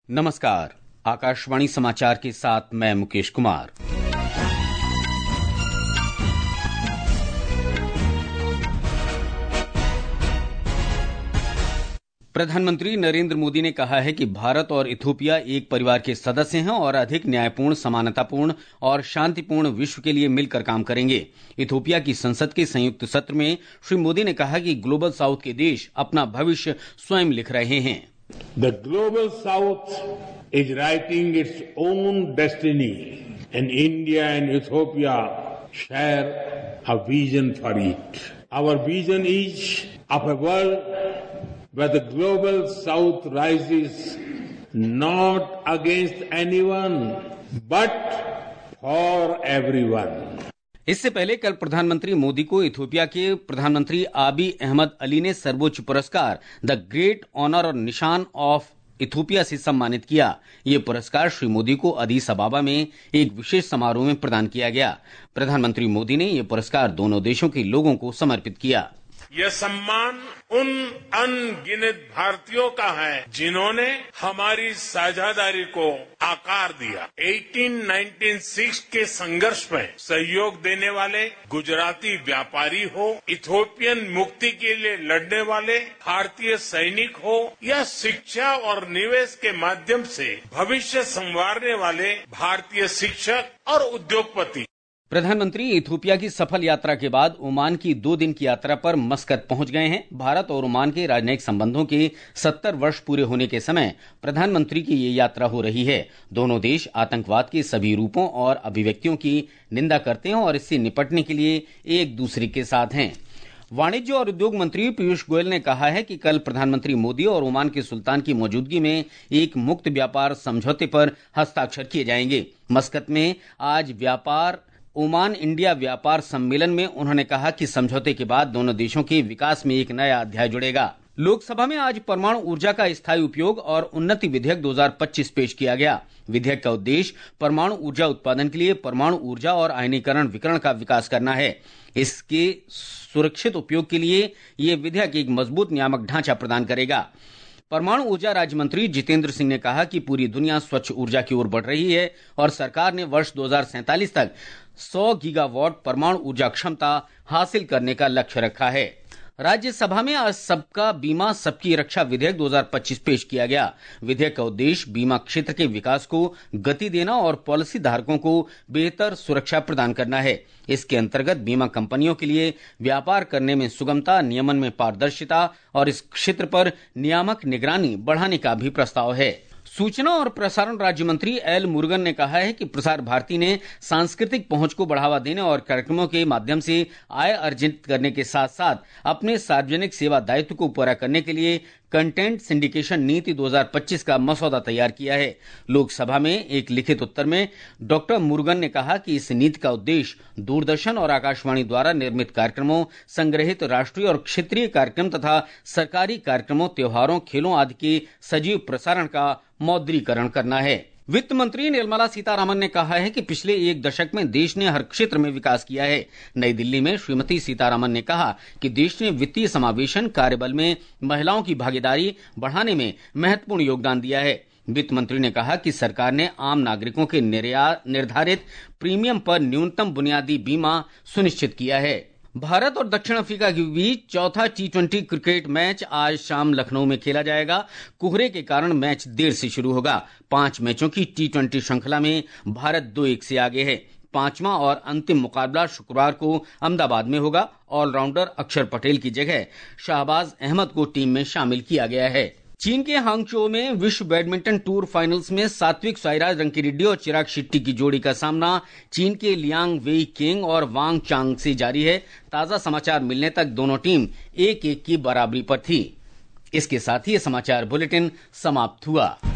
नमस्कार, आकाशवाणी समाचार के साथ मैं मुकेश कुमार। प्रधानमंत्री नरेंद्र मोदी ने कहा है कि भारत और इथियोपिया एक परिवार के सदस्य हैं और अधिक न्यायपूर्ण, समानतापूर्ण और शांतिपूर्ण विश्व के लिए मिलकर काम करेंगे। इथियोपिया की संसद के संयुक्त सत्र में श्री मोदी ने कहा कि ग्लोबल साउथ के देश अपना भविष्य स्वयं लिख रहे हैं। The global south is writing its own destiny and India and Ethiopia share a vision for it. Our vision is of a world where the global south rises not against anyone but for everyone. इससे पहले कल प्रधानमंत्री मोदी को Ethiopia के प्रधानमंत्री आबी अहमद अली ने सर्वोच्च पुरस्कार द ग्रेट ऑनर और निशान ऑफ इथियोपिया से सम्मानित किया। ये पुरस्कार श्री मोदी को अदीस अबाबा में एक विशेष समारोह में प्रदान किया गया। प्रधानमंत्री मोदी ने ये पुरस्कार दोनों देशों के लोगों को समर्पित किया। यह सम्मान उन अनगिनत भारतीयों का है जिन्होंने हमारी साझेदारी को आकार दिया। 1896 के संघर्ष में सहयोग देने वाले गुजराती व्यापारी हो, इथियोपियन मुक्ति के लिए लड़ने वाले भारतीय सैनिक हो या शिक्षा और निवेश के माध्यम से भविष्य संवारने वाले भारतीय शिक्षक और उद्योगपति। प्रधानमंत्री इथियोपिया की सफल यात्रा के बाद ओमान की 2 दिन की यात्रा पर मस्कत पहुंच गए हैं। भारत और ओमान के राजनयिक संबंधों के 70 वर्ष पूरे होने के समय प्रधानमंत्री की ये यात्रा हो रही है। दोनों देश आतंकवाद के सभी रूपों और अभिव्यक्तियों की निंदा करते हैं और इससे निपटने के लिए एक दूसरे के साथ हैं। वाणिज्य और उद्योग मंत्री पीयूष गोयल ने कहा है कि कल प्रधानमंत्री मोदी और ओमान के सुल्तान की मौजूदगी में एक मुक्त व्यापार समझौते पर हस्ताक्षर किए जाएंगे। मस्कत में आज ओमान इंडिया व्यापार सम्मेलन में उन्होंने कहा कि समझौते के बाद दोनों देशों के विकास में एक नया अध्याय जुड़ेगा। लोकसभा में आज परमाणु ऊर्जा का स्थायी उपयोग और उन्नति विधेयक 2025 पेश किया गया। विधेयक का उद्देश्य परमाणु ऊर्जा उत्पादन के लिए परमाणु ऊर्जा और आयनीकरण विकिरण का विकास करना है। इसके सुरक्षित उपयोग के लिए ये विधेयक एक मजबूत नियामक ढांचा प्रदान करेगा। परमाणु ऊर्जा राज्य मंत्री जितेंद्र सिंह ने कहा कि पूरी दुनिया स्वच्छ ऊर्जा की ओर बढ़ रही है और सरकार ने वर्ष 2047 तक 100 गीगावाट परमाणु ऊर्जा क्षमता हासिल करने का लक्ष्य रखा है। राज्यसभा में आज सबका बीमा सबकी रक्षा विधेयक 2025 पेश किया गया। विधेयक का उद्देश्य बीमा क्षेत्र के विकास को गति देना और पॉलिसी धारकों को बेहतर सुरक्षा प्रदान करना है। इसके अंतर्गत बीमा कंपनियों के लिए व्यापार करने में सुगमता, नियमन में पारदर्शिता और इस क्षेत्र पर नियामक निगरानी बढ़ाने का भी प्रस्ताव है। सूचना और प्रसारण राज्य मंत्री एल मुरुगन ने कहा है कि प्रसार भारती ने सांस्कृतिक पहुंच को बढ़ावा देने और कार्यक्रमों के माध्यम से आय अर्जित करने के साथ साथ अपने सार्वजनिक सेवा दायित्व को पूरा करने के लिए कंटेंट सिंडिकेशन नीति 2025 का मसौदा तैयार किया है। लोकसभा में एक लिखित उत्तर में डॉक्टर मुरुगन ने कहा कि इस नीति का उद्देश्य दूरदर्शन और आकाशवाणी द्वारा निर्मित कार्यक्रमों, संग्रहित राष्ट्रीय और क्षेत्रीय कार्यक्रम तथा सरकारी कार्यक्रमों, त्योहारों, खेलों आदि के सजीव प्रसारण का मौद्रीकरण करना है। वित्त मंत्री निर्मला सीतारामन ने कहा है कि पिछले एक दशक में देश ने हर क्षेत्र में विकास किया है। नई दिल्ली में श्रीमती सीतारामन ने कहा कि देश ने वित्तीय समावेशन, कार्यबल में महिलाओं की भागीदारी बढ़ाने में महत्वपूर्ण योगदान दिया है। वित्त मंत्री ने कहा कि सरकार ने आम नागरिकों के निर्धारित प्रीमियम पर न्यूनतम बुनियादी बीमा सुनिश्चित किया है। भारत और दक्षिण अफ्रीका के बीच चौथा T20 क्रिकेट मैच आज शाम लखनऊ में खेला जाएगा। कोहरे के कारण मैच देर से शुरू होगा। 5 मैचों की T20 श्रृंखला में भारत 2-1 से आगे है। 5वां और अंतिम मुकाबला शुक्रवार को अहमदाबाद में होगा। ऑलराउंडर अक्षर पटेल की जगह शाहबाज अहमद को टीम में शामिल किया गया है। चीन के हांगझो में विश्व बैडमिंटन टूर फाइनल्स में सात्विक साईराज रंकीरेड्डी और चिराग शेट्टी की जोड़ी का सामना चीन के लियांग वेई केंग और वांग चांग से जारी है। ताजा समाचार मिलने तक दोनों टीम 1-1 की बराबरी पर थी। इसके साथ ही ये समाचार बुलेटिन समाप्त हुआ।